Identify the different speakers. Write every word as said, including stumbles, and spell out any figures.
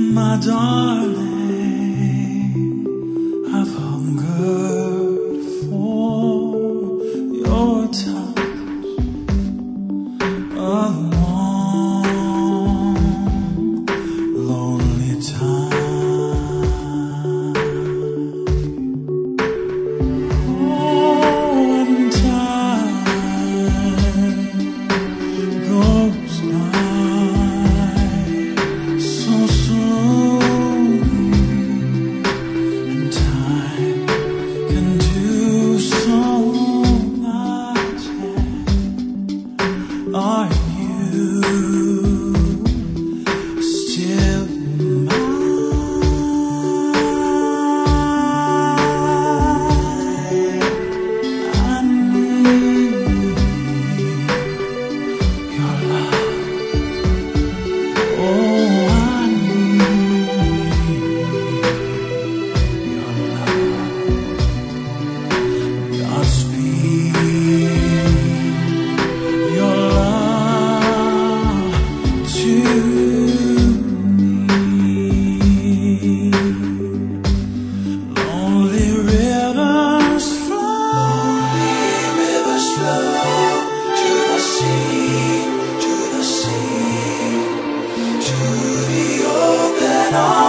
Speaker 1: My darling, I've hungered for your touch, a long, lonely time. Oh, and time goes by so slowly, and time can do so much. Are you still mine? I need your love. Oh, I need your love. Godspeed your love to me. Lonely rivers flow, lonely rivers flow to the sea, to the sea, to the open arms.